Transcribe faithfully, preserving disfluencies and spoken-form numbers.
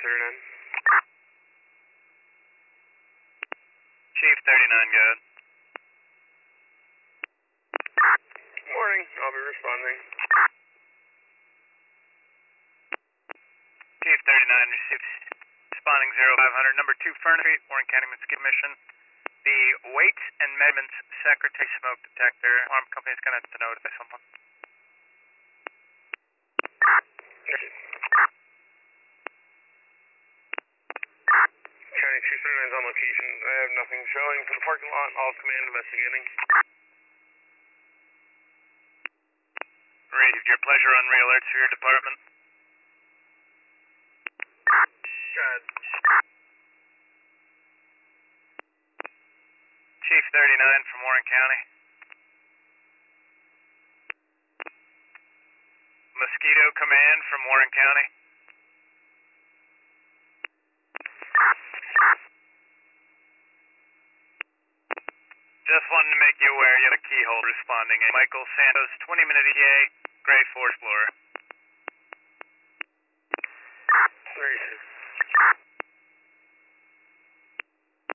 thirty-nine. Chief thirty-nine, go ahead. Morning, I'll be responding. Chief thirty-nine, received responding zero five hundred, number two Furnace Street, Warren County, Mosquito Mission. The weights and measurements secretary smoke detector, alarm company is going to have to notify someone. County two thirty-nine is on location. I have nothing showing for the parking lot. All command investigating. Received your pleasure on re-alerts for your department. Good. Chief thirty-nine from Warren County. Mosquito Command from Warren County. Just wanted to make you aware you have a keyhole responding. Michael Santos, twenty minute E T A, Gray four Explorer.